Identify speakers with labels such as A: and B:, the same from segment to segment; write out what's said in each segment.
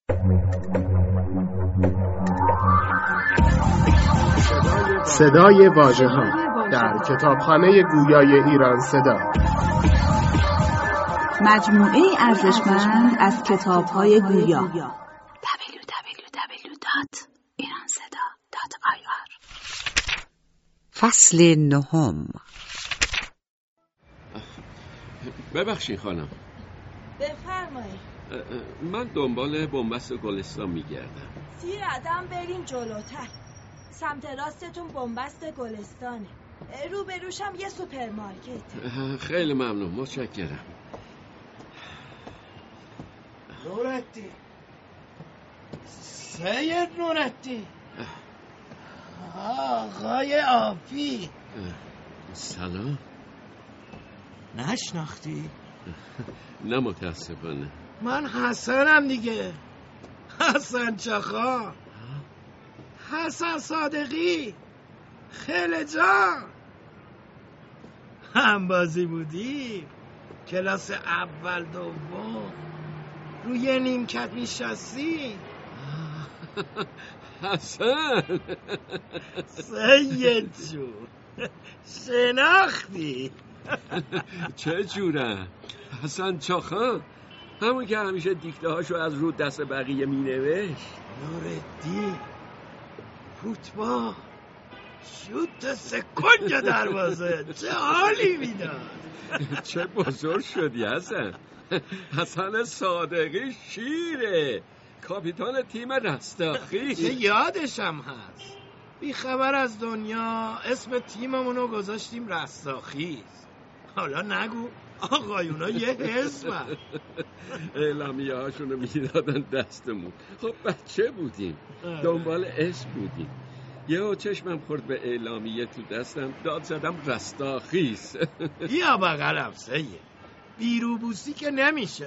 A: صدای واژه‌ها در کتابخانه گویای ایران صدا،
B: مجموعه ارزشمند از کتاب‌های گویا. www.iranseda.ir.
C: فصل 9.
D: ببخشید خانم.
E: بفرمایید.
D: من دنبال بنبست گلستان میگردم.
E: 30 قدم بریم جلوتر. سمت راستتون بنبست گلستانه. روبروشم یه سوپرمارکت.
D: خیلی ممنون، متشکرم.
F: نورالدین، سید نورالدین، آقای آفی.
D: سلام.
F: نشناختی؟
D: نه متاسفانه.
F: من حسنم دیگه، حسن چاخا، حسن صادقی، خیلی جان. هم بازی بودیم کلاس اول دوم، روی نیمکت میشستی.
D: حسن
F: سید جون، شناختی؟
D: چه جورم؟ حسن چاخان، همون که همیشه دیکته هاشو از رو دست بقیه می نوشت.
F: نورالدین، فوتبال، شوت سکنج دروازه، چه حالی میداد.
D: چه بزرگ شدی حسن. حسن صادقی شیره، کاپیتان تیم رستاخیز.
F: چه یادشم هست. بی خبر از دنیا اسم تیممونو گذاشتیم رستاخیز. حالا نگو آقایونا یه حزبن.
D: اعلامیه هاشونو میدادن دستمون. خب بچه بودیم، دنبال اسم بودیم. یهو چشمم خورد به اعلامیه تو دستم، داد زدم رستاخیز.
F: بیا بغلم سید، بیروبوسی که نمیشه.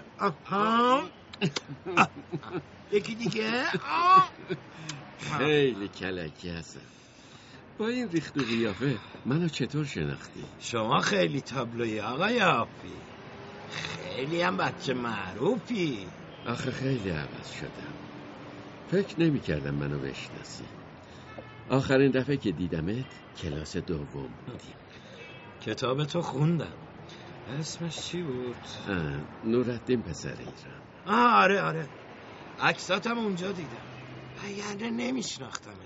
F: یکی دیگه.
D: خیلی کلکی هستم. با این ریخت و قیافه منو چطور شناختی؟
F: شما خیلی تابلوی آقای آفی، خیلی هم بچه معروفی.
D: آخه خیلی عوض شدم. فکر نمی کردم منو بشناسی. آخرین دفعه که دیدمت کلاس دوم بودیم.
F: کتاب تو خوندم. اسمش چی بود؟
D: نورالدین پسر ایران.
F: آره عکساتم اونجا دیدم، وگرنه نمیشناختمت.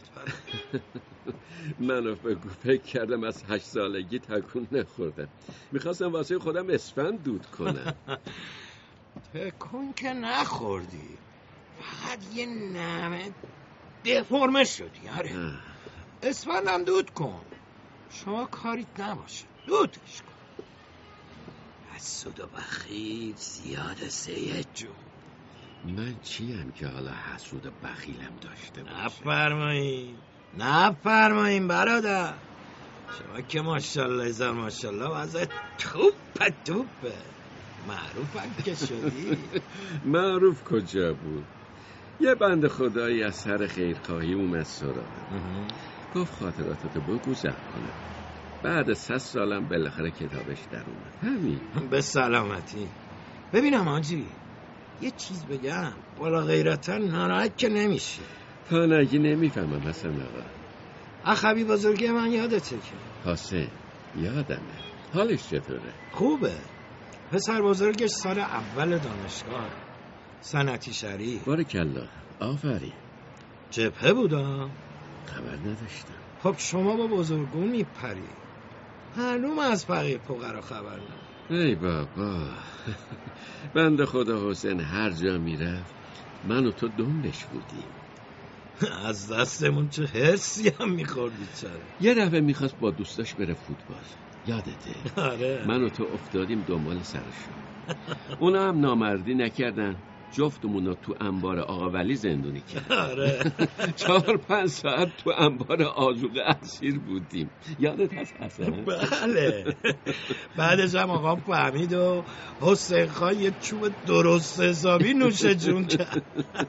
D: منو بگو، فکر کردم از 8 سالگی تکون نخوردم. میخواستم واسه خودم اسفند دود کنم.
F: تکون که نخوردی، فقط یه نمه دفرمه شدی. آره اسفندم دود کن، شما کاریت نباشه، دودش کن. حسود و بخیل زیاده سید جون.
D: من چیم که حالا حسود و بخیلم داشته
F: باشم؟ نفرمایین برادر. شما که ماشاءالله ازار ماشاءالله وضع توپه. معروفم که شدی.
D: معروف کجا بود؟ یه بند خدایی از سر خیرخواهی اومد سراغم، گفت خاطراتتو بگو ضبط کنم. بعد 100 سالم بالاخره کتابش در اومد. همین.
F: به سلامتی. ببینم آجی، یه چیز بگم، بالا غیرتا ناراحت که نمیشی؟
D: تا نگی نمیفهمم حسن آقا.
F: اخوی بزرگی من یادته که؟
D: حسین یادمه. حالش چطوره؟
F: خوبه. پسر بزرگش سال اول دانشگاه، صنعتی شریف.
D: بارکالله، آفرین.
F: جبهه بودم؟
D: خبر نداشتم.
F: خب شما با بزرگون میپری، معلوم از فقیر فقرا خبر نداری.
D: ای بابا. بنده خدا حسین هر جا میرفت من و تو دنبش بودیم.
F: از دستمون چه حسی هم میخورد بیچاره.
D: یه دفعه میخواست با دوستاش بره فوتبال، یادته؟
F: آره.
D: من و تو افتادیم دنبال سرشون. اونا هم نامردی نکردن، جفتمون رو تو انبار آقا ولی زندونی کرد.
F: آره.
D: 4-5 ساعت تو انبار آذوقه اسیر بودیم. یادت هست حسن؟
F: بله. بعدش هم آقام فهمید و حسین خان یه چوب درست حسابی نوش جون کرد.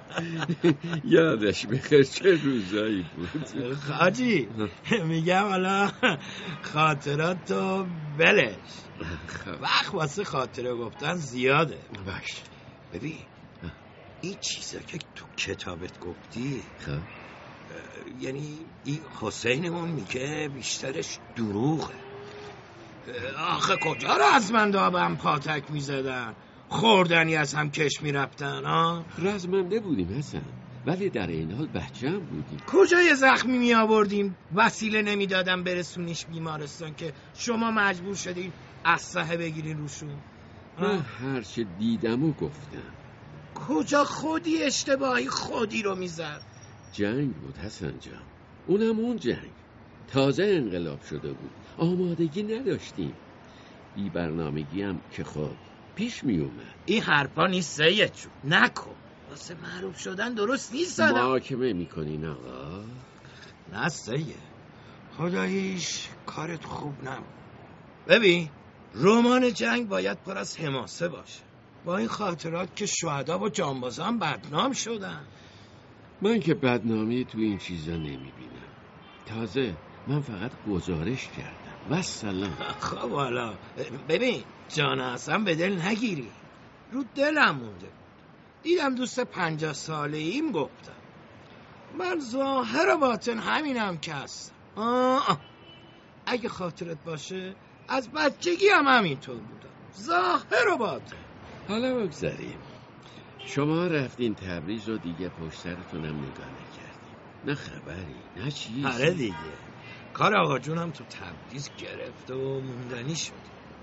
D: یادش بخیر، چه روزایی بود.
F: حاجی میگم حالا خاطراتو بلش، وقت واسه خاطره گفتن زیاده.
D: باش.
F: ببین این چیزا که تو کتابت گفتی
D: خب
F: یعنی این حسینمون میگه بیشترش دروغه. آخه کجا رو از من دابم پاتک میزدن، خوردنی از هم کش میرفتن ها؟
D: رزمنده بودیم حسن، ولی در این حال بچه هم بودیم.
F: کجا یه زخمی می آوردیم وسیله نمیدادم برسونیش بیمارستان که شما مجبور شدین اسلحه بگیرین روشون؟
D: من هرچه دیدم و گفتم.
F: کجا خودی اشتباهی خودی رو میزد؟
D: جنگ بود حسن جان، اونم اون جنگ تازه انقلاب شده بود، آمادگی نداشتیم، بی برنامگی هم که خود پیش می اومد.
F: این حرفا نیست سید جون، نکن، واسه معروف شدن درست نیست.
D: محاکمه میکنین آقا؟
F: نه سید، خداییش کارت خوب نبود. ببین رمان جنگ باید پر از حماسه باشه، با این خاطرات که شهدا و جانبازان بدنام شدن.
D: من که بدنامی تو این چیزا نمیبینم، تازه من فقط گزارش کردم و سلام.
F: خب حالا ببین جان حسن به دل نگیری، رو دلم مونده بود، دیدم دوست 50 ساله ایم گفتم. من ظاهر و باطن همینم که هستم. اگه خاطرت باشه از بچگی هم همینطور بودم، ظاهر و باطن.
D: حالا بگذاریم، شما رفتین تبریز و دیگه پشت سرتونم نگاه نکردیم، نه خبری نه چیزی.
F: آره دیگه، کار آقا جونم تو تبریز گرفت و موندنی شد.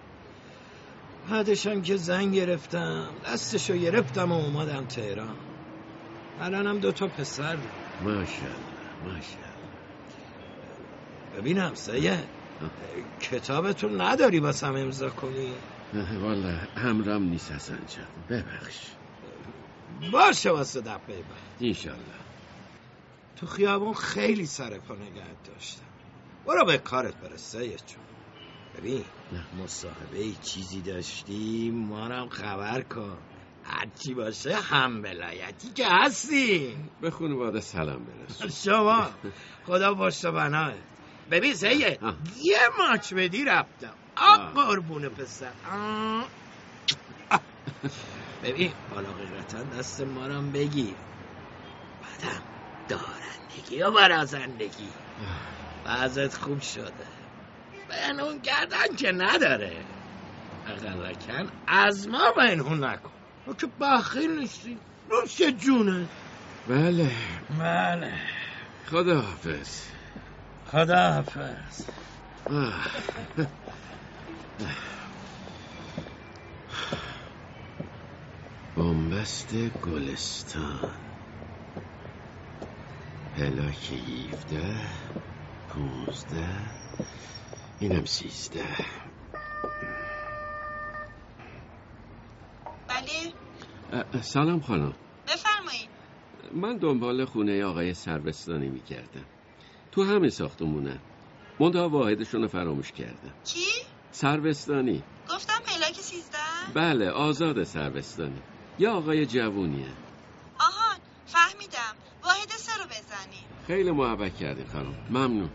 F: بعدشم که زنگ گرفتم دستشو گرفتم و اومدم تهران. الانم 2 پسر.
D: ماشاءالله ماشاءالله.
F: ببینم سید، کتابتون نداری باسم امضا کنی؟
D: والا امرم نیست حسن جان، ببخش.
F: باشه واسه دفعه بعد
D: انشالله.
F: تو خیابون خیلی سر پا نگهت داشتم، برو به کارت برس سید جون. ببین مصاحبه چیزی داشتیم ما هم خبر کن، هرچی باشه هم ولایتی که هستی.
D: به خانواده سلام برس.
F: شما خدا پشت و بناه. ببین سید یه ماچ بدی رفتم قربون پسر. ببین حالا غیرتا دست ما رو بگیر، بعدم دارندگی و برازندگی. وضعت خوب شده، بهنون کردن که نداره، اقلکن از ما بهنون نکن، ما که بخیل نیستی. نوش جونه.
D: بله
F: بله.
D: خدا حافظ.
F: خدا حافظ.
D: بنبست گلستان، پلاک 17 15 اینم 13.
E: بله
D: سلام خانم،
E: بفرمایید.
D: من دنبال خونه آقای سروستانی میکردم، تو همین ساختمونن، منتها واحدشون رو فراموش کردم.
E: کی؟
D: سروستانی.
E: گفتم پلاک 13؟
D: بله آزاد سروستانی، یا آقای جوونیه.
E: آهان فهمیدم، واحد 3 رو بزنی.
D: خیلی محبت کردی خانم، ممنون.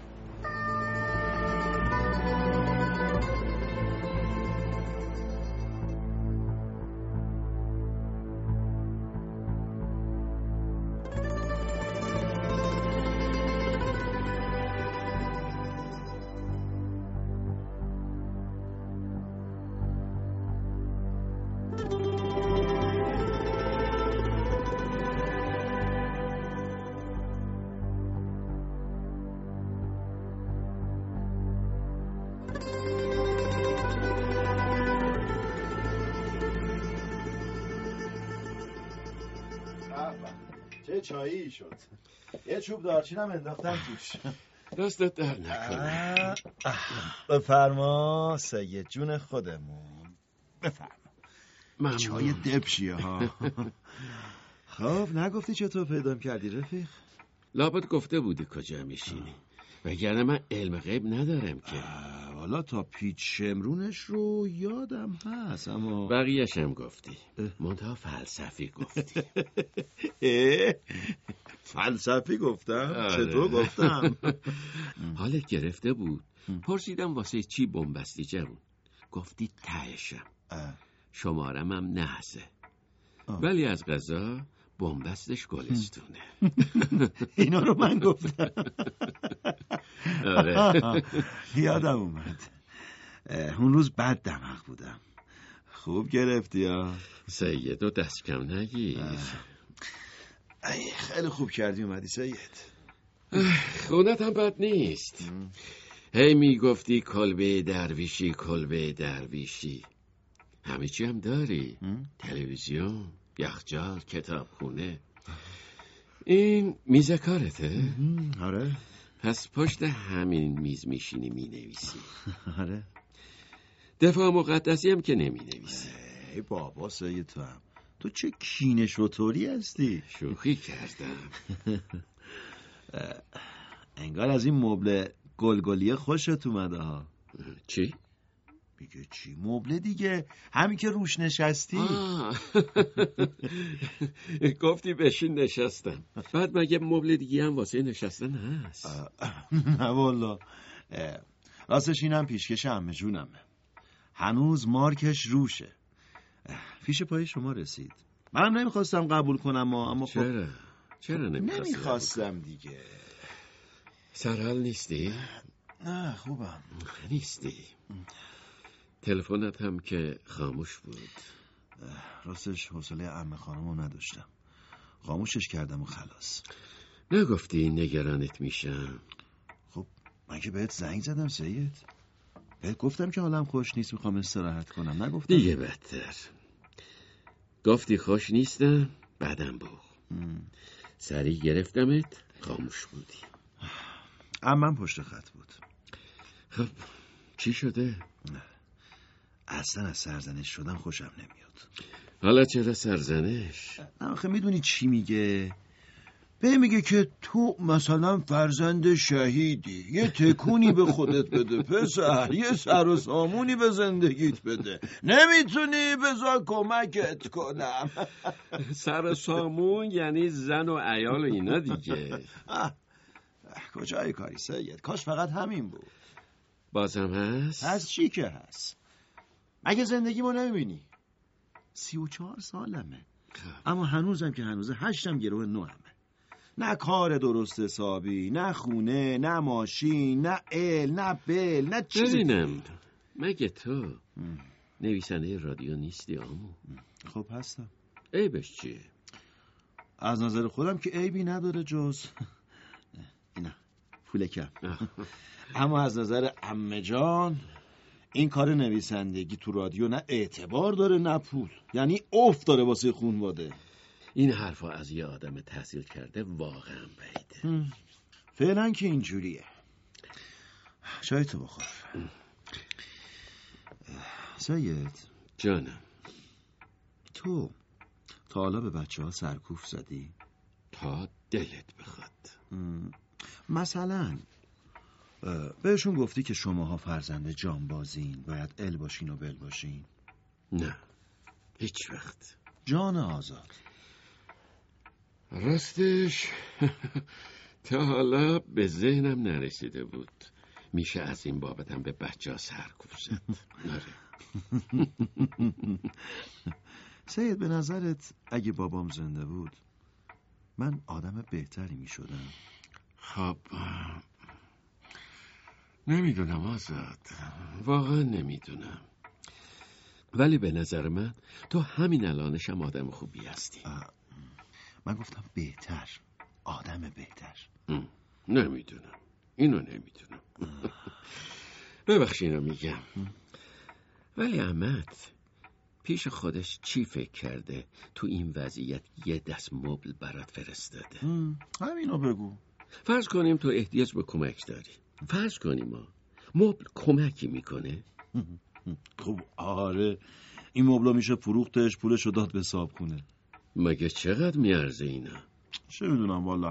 C: چه چایی شد، یه چوب دارچینم انداختم توش.
D: دستت در نکنه.
C: بفرما سید جون خودمون، بفرما. چای دبشیه ها. خب نگفتی چطور پیدام کردی رفیق؟
D: لابد گفته بودی کجا میشینی، وگرنه من علم غیب ندارم که.
C: حالا تا پیچ شمرونش رو یادم هست، اما
D: بقیه‌ش هم گفتی، منتها فلسفی گفتی.
C: فلسفی گفتم؟
D: آره.
C: چطور گفتم؟
D: حالت گرفته بود، پرسیدم واسه چی بنبستی جوون، گفتی تهشم، شمارم هم نحسه، ولی از قضا بنبستش گلستونه.
C: اینا رو من گفتم.
D: آره.
C: یادم اومد اون روز بد دماغ بودم. خوب گرفتی ها
D: سید و دست کم نگیر.
C: خیلی خوب کردی اومدی سید.
D: خونت هم بد نیست. هی میگفتی کلبه درویشی کلبه درویشی. همه چی هم داری. تلویزیون، یخچال، کتابخونه. این میز کارته؟
C: آره.
D: پس پشت همین میز میشینی مینویسی.
C: آره.
D: دفاع مقدسی هم که نمینویسی.
C: ای بابا سید تو چه کینه شطوری هستی.
D: شوخی کردم.
C: انگار از این مبل گلگلیه خوشت اومده ها.
D: چی؟
C: میگه چی؟ مبل دیگه، همین که روش نشستی.
D: گفتی بشین نشستم. بعد مگه مبل دیگه هم واسه نشستن هست؟
C: نه والا. راستش اینم پیشکش عمه جونمه. هنوز مارکش روشه. فیش پای شما رسید. منم نمیخواستم قبول کنم اما
D: چرا؟ چرا
C: نمیخواستم دیگه.
D: سرحال نیستی؟
C: نه خوبم.
D: نیستی؟ تلفنت هم که خاموش بود.
C: راستش حوصله عمه خانمو نداشتم. خاموشش کردم و خلاص.
D: نگفتی نگرانت میشم؟
C: خب من که بهت زنگ زدم سید. بهت گفتم که حالم خوش نیست، میخوام استراحت کنم. نگفتم؟
D: دیگه بدتر. گفتی خوش نیستم، بعدم بگو. سریع گرفتمت، خاموش بودی.
C: عمم پشت خط بود.
D: خب چی شده؟
C: اصلا از سرزنش شدن خوشم نمیاد.
D: حالا چرا سرزنش؟
C: آخه میدونی چی میگه؟ میگه که تو مثلا فرزند شهیدی، یه تکونی به خودت بده پسر، یه سر و سامونی به زندگیت بده. نمیتونی بذار کمکت کنم.
D: سر و سامون یعنی زن و عیال و اینا دیگه.
C: کجای کاری سید؟ کاش فقط همین بود.
D: بازم هست؟
C: هست چی که هست؟ مگه زندگیمو نمیبینی؟ 34 سالمه. اما هنوزم که هنوزه 8 گروه 9. نه کار درست حسابی، نه خونه، نه ماشین، نه نه بل، نه چیزی.
D: ببینم مگه تو نویسنده رادیو نیستی آمو؟
C: خب هستم.
D: عیبش چیه؟
C: از نظر خودم که عیبی نداره جز اینا پول کم. اما از نظر عمه جان این کار نویسندگی تو رادیو نه اعتبار داره نه پول. یعنی افت داره واسه خانواده.
D: این حرفا از یه آدم تحصیل کرده واقعا بعیده.
C: فعلا که اینجوریه. چای تو بخور. سید
D: جانم،
C: تو تا حالا به بچه ها سرکوف زدی؟
D: تا دلت بخواد.
C: مثلا بهشون گفتی که شماها فرزند جانبازین، باید ال باشین و بل باشین؟
D: نه هیچ وقت.
C: جان آزاد.
D: راستش تا حالا به ذهنم نرسیده بود میشه از این بابتم به بچه ها سرکوف زد.
C: سید به نظرت اگه بابام زنده بود من آدم بهتری می شدم؟
D: خب نمیدونم آزاد، واقعا نمیدونم، ولی به نظر من تو همین الانشم آدم خوبی هستی.
C: من گفتم بهتر، آدم بهتر.
D: نمیدونم، اینو نمیدونم. ببخش اینو میگم، ولی عمت پیش خودش چی فکر کرده تو این وضعیت یه دست مبل برات فرستاده؟
C: همینو بگو.
D: فرض کنیم تو احتیاج به کمک داری. فرض کنیم مبل کمکی میکنه.
C: خب آره، این مبلا میشه فروختش، پولشو داد به صاحبخونه.
D: مگه چقدر میارزه اینا؟
C: چه میدونم والا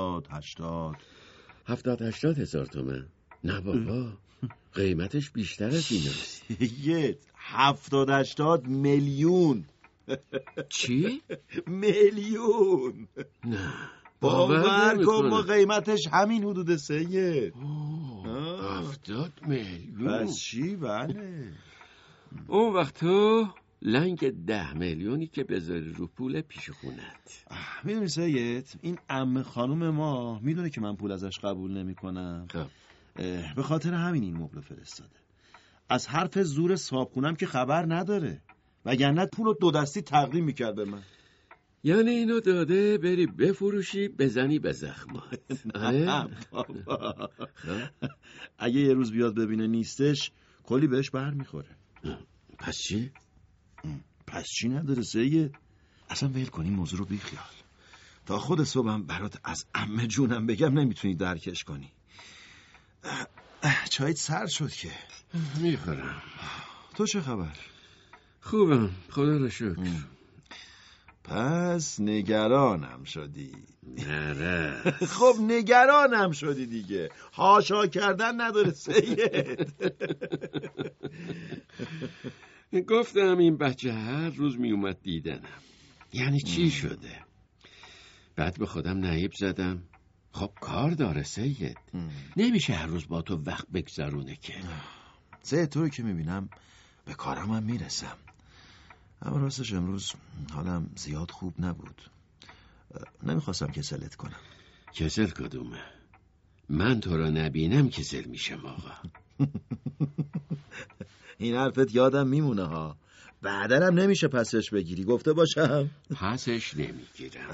C: 70-80
D: هزار تومن. نه بابا، قیمتش بیشتر از ایناست.
C: 70-80 میلیون.
D: چی؟
C: میلیون.
D: نه
C: باور کن ما قیمتش همین حدود سید.
D: 70 میلیون.
C: پس چی؟ بله.
D: اون وقت تو لنگ 10 میلیونی که بذاری رو پول پیش خونت.
C: میدونی سید، این عمه خانوم ما میدونه که من پول ازش قبول نمی کنم. به خاطر همین این مبل فرستاده. از حرف زور صاحبخونم که خبر نداره، وگرنه پول رو 2 دستی تقدیم میکرد به من.
D: یعنی اینو داده بری بفروشی بزنی به زخمات.
C: بابا اگه یه روز بیاد ببینه نیستش کلی بهش بر میخوره.
D: پس چی؟
C: پس چی نداره سید؟ اصلا ول کنی موضوع رو بیخیال. تا خود صبحم برات از عمه جونم بگم نمیتونی درکش کنی. چایت سرد شد که.
D: میخورم.
C: تو چه خبر؟
D: خوبم، خدا رو شکر.
C: پس نگرانم شدی.
D: نه
C: خب نگرانم شدی دیگه. هاشا کردن نداره سید.
D: گفتم این بچه هر روز می اومد دیدنم. یعنی چی شده؟ بعد به خودم نهیب زدم. خب کار داره سید. نمیشه هر روز با تو وقت بگذرونه که.
C: سید تو رو که میبینم به کارم هم میرسم. اما راستش امروز حالم زیاد خوب نبود. نمیخواستم کسلت کنم.
D: کسل کدومه؟ من تو رو نبینم کسل میشم آقا.
C: این حرفت یادم میمونه ها. بعدنم نمیشه پسش بگیری، گفته باشم.
D: پسش نمیگیرم.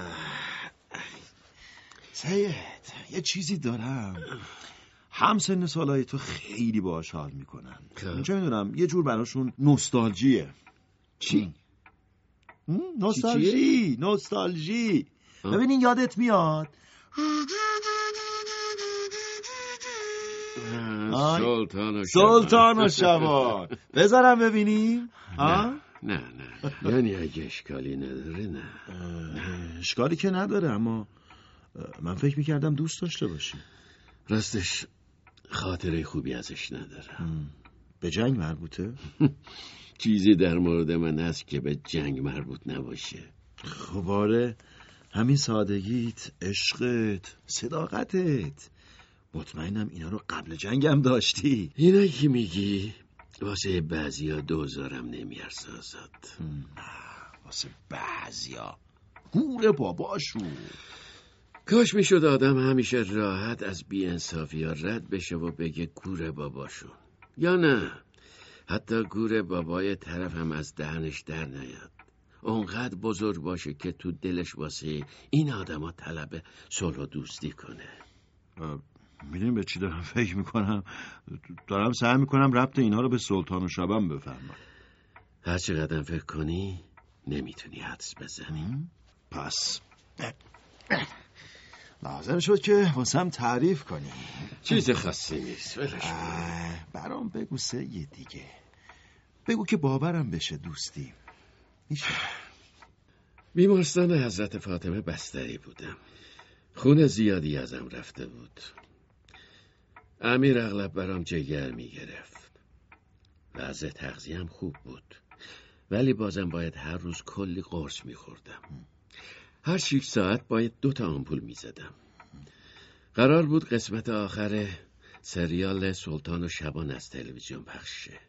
C: سید یه چیزی دارم. همسن سالای تو خیلی باهاش حال میکنن. چه میدونم یه جور براشون نوستالژیه.
D: چی؟
C: نوستالژی. ببینین یادت میاد؟ سلطان و شبان. بذارم ببینیم؟
D: نه یعنی اگه اشکالی نداره. نه
C: اشکالی که نداره، اما من فکر میکردم دوست داشته باشی.
D: راستش خاطره خوبی ازش ندارم.
C: به جنگ مربوطه؟
D: چیزی در مورد من هست که به جنگ مربوط نباشه.
C: خب آره، همین سادگیت، عشقت، صداقتت. مطمئنم اینا رو قبل جنگم داشتی.
D: اینا که میگی واسه بعضیا دوزارم نمیارزه آزاد.
C: واسه بعضیا گور باباشون.
D: کاش میشد آدم همیشه راحت از بی‌انصافی ها رد بشه و بگه گور باباشون، یا نه حتی گور بابای طرف هم از دهنش در نیاد. اونقدر بزرگ باشه که تو دلش واسه این آدم ها طلب صلح و دوستی کنه.
C: میدونی به چی دارم فکر میکنم؟ دارم سعی میکنم ربط اینا رو به سلطان و شبان بفهمم.
D: هر چقدر فکر کنی نمیتونی حدس بزنی.
C: پس لازم شد که واسم تعریف کنی.
D: چیز خاصی نیست.
C: برام بگو سید دیگه. بگو که باورم بشه دوستی. میشه؟
D: بیمارستان حضرت فاطمه بستری بودم. خون زیادی ازم رفته بود. امیر اغلب برام جگر میگرفت. وضع تغذیه‌ام خوب بود، ولی بازم باید هر روز کلی قرص میخوردم. هر 6 ساعت باید 2 آمپول میزدم. قرار بود قسمت آخر سریال سلطان و شبان از تلویزیون پخش شه.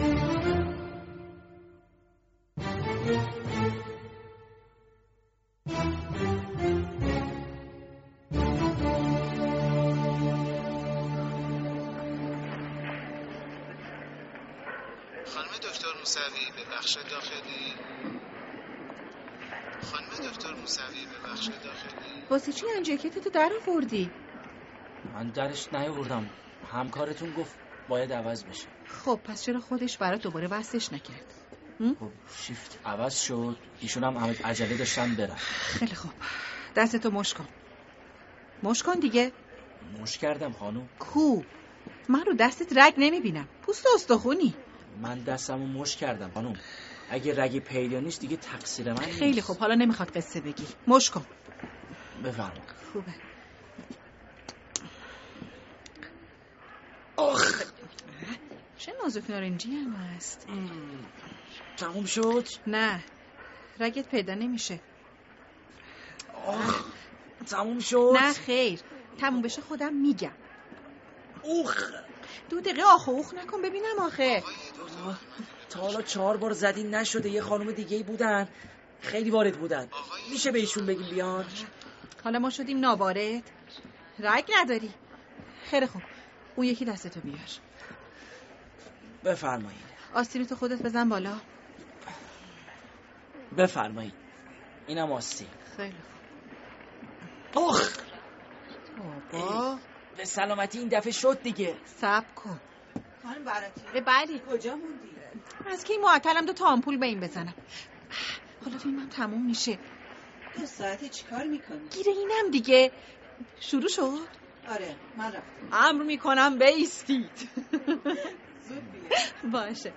G: خانم دکتر موسوی به بخش داخلی. خانم دکتر موسوی به بخش داخلی.
B: واسه چی این جکتتو در آوردی؟
H: من درش نیاوردم. همکارتون گفت باید عوض بشه.
B: خب پس چرا خودش برات دوباره وصلش نکرد؟
H: خب شیفت عوض شد، ایشونم عجله داشتن برن.
B: خیلی خوب، دستتو مش کن. مش کن دیگه.
H: مش کردم خانم.
B: کو؟ من رو دستت رگ نمیبینم. پوست استخونی.
H: من دستمو مش کردم خانم. اگه رگ پیدا نیست دیگه تقصیر من نیست.
B: خیلی خوب، حالا نمیخواد قصه بگی. مش کن.
H: بفرمایید.
B: خوبه.
H: آخ
B: چه نازک نارنجی هم هست.
H: تموم شد؟
B: نه، رگت پیدا نمیشه.
H: آخ تموم شد؟
B: نه خیر، تموم بشه خودم میگم.
H: اوخ
B: 2 دقیقه آخ و اوخ نکن ببینم آخه.
H: تا حالا 4 بار زدین نشده. یه خانم دیگه بودن خیلی وارد بودن، میشه بهشون بگیم بیان؟
B: حالا ما شدیم ناوارد؟ رگ نداری. خیلی خوب، اون یکی دستتو بیار.
H: بفرمایید.
B: آستینتو خودت بزن بالا.
H: بفرمایید. اینم آستین.
B: خیلی خوب.
H: اوخ
B: بابا
H: به سلامتی این دفعه شد دیگه.
B: صبر کن.
E: خانم براتی
B: بلی.
E: کجا موندی؟
B: از که این معطلم 2 آمپول به این بزنم. حالا فیلمم تموم میشه.
E: 2 ساعته چیکار میکنی؟
B: گیره اینم دیگه. شروع شد؟
E: آره من رفتم.
B: امر میکنم بیستید.
E: زود بیا.
B: باشه.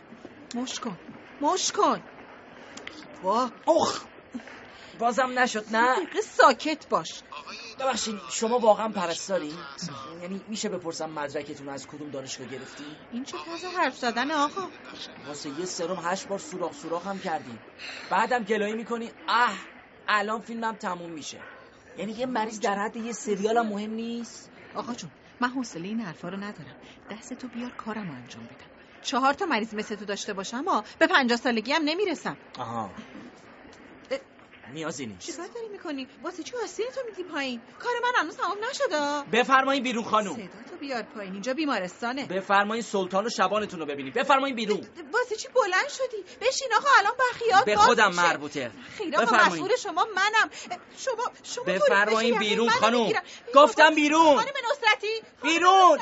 B: مش کن. واه.
H: اوخ بازم نشد. نه
B: دقیقه ساکت باش.
H: ببخشید شما واقعا پرستاری؟ یعنی میشه بپرسم مدرکتون از کدوم دانشگاه گرفتین؟
B: این چه طرز حرف زدن آقا؟
H: واسه یه سرم 8 بار سوراخ هم کردین، بعدم گلایه میکنی الان فیلمم تموم میشه. یعنی یه مریض در حد یه سریالم مهم نیست؟
B: آقا جون من حوصله این حرفا رو ندارم. دستتو بیار کارمو انجام بدم. 4 تا مریض مثل تو داشته باشم به 50 سالگی هم نمیرسم.
H: آها نیازی نیست.
B: چیکار داری میکنی؟ واسه چی آستینتو میدی پایین؟ کار من هنوز تمام نشده.
H: بفرمایید بیرون خانم.
B: صداتو بیار پایین، اینجا بیمارستانه.
H: بفرمایید سلطان و شبانتون رو ببینید. بفرمایید بیرون.
B: واسه چی بلند شدی؟ بشین آقا الان بخیات
H: به خودم مربوطه.
B: خیر آقا مسئول شما منم. شما
H: بفرمایید بیرون خانم. گفتم بیرون.
B: خانم نصرتی
H: بیرون.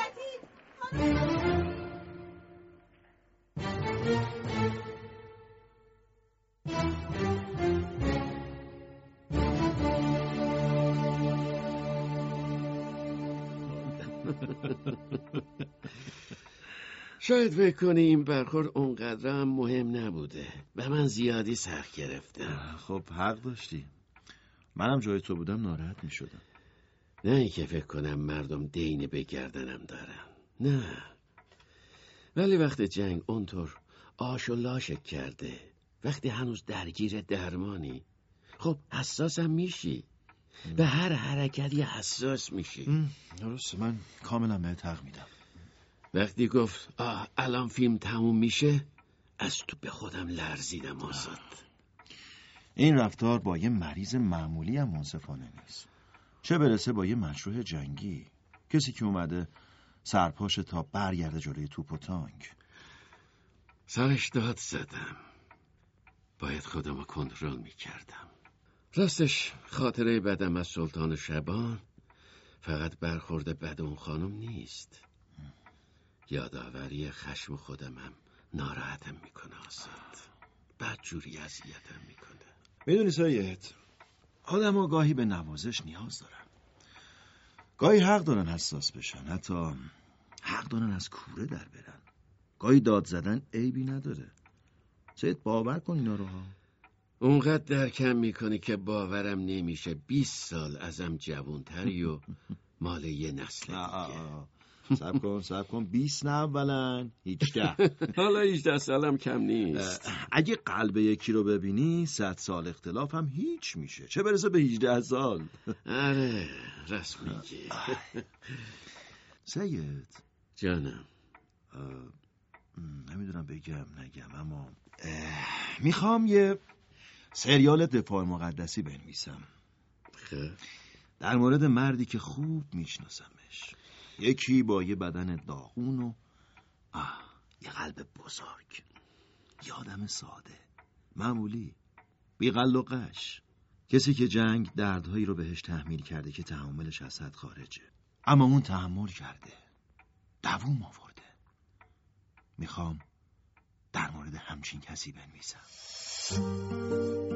D: شاید فکر کنی این برخورد اونقدر هم مهم نبوده و من زیادی سخت گرفتم.
C: خب حق داشتی. منم جای تو بودم ناراحت می شدم.
D: نه ای که فکر کنم مردم دین به گردنم دارن، نه، ولی وقت جنگ اونطور آش و لاشت کرده، وقتی هنوز درگیر درمانی، خب حساسم میشی، به هر حرکتی حساس میشی.
C: درسته، من کاملا بهت حق میدم.
D: وقتی گفت الان فیلم تموم میشه از تو به خودم لرزیدم. آزاد
C: این رفتار با یه مریض معمولی هم منصفانه نیست، چه برسه با یه مجروح جنگی، کسی که اومده سرپاش تا برگرده جلوی توپ و تانک.
D: سرش داد زدم، باید خودم رو کنترل میکردم. راستش خاطره بدم از سلطان شبان فقط برخورد بد اون خانم نیست، یادآوری خشم خودم هم ناراحتم میکنه. آزاد بدجوری اذیتم میکنه.
C: میدونی سید، آدم ها گاهی به نوازش نیاز دارن، گاهی حق دارن حساس بشن، حتی حق دارن از کوره در برن، گاهی داد زدن عیبی نداره. سید باور کن اینا رو ها.
D: اونقدر درکم میکنی که باورم نمیشه 20 سال ازم جوانتری و مال یه نسل دیگه.
C: سب کن 20 نه اولا 18.
D: حالا 18 سالم کم نیست.
C: اگه قلب یکی رو ببینی 100 سال اختلاف هم هیچ میشه، چه برسه به 18 سال.
D: آره راست میگی.
C: سید
D: جانم،
C: نمیدونم بگم نگم، اما میخوام یه سریال دفاع مقدسی بنویسم در مورد مردی که خوب میشناسمش، یکی با یه بدن داغون و یه قلب بزرگ، یه آدم ساده معمولی، بی‌قل و قش، کسی که جنگ دردهایی رو بهش تحمیل کرده که تحملش از حد خارجه، اما اون تحمل کرده، دووم آورده. میخوام در مورد همچین کسی بنویسم.